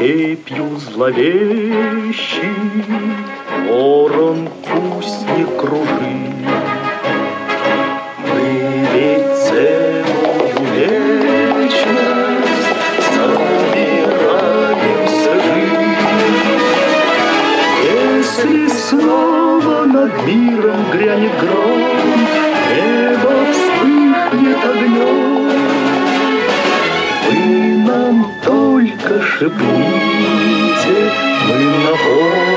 степью зловещей ворон пусть не кружит. Мы ведь целую вечность собираемся жить. Если снова над миром грянет гром, небо вспыхнет огнем, вы нам только шепните, мы напомним.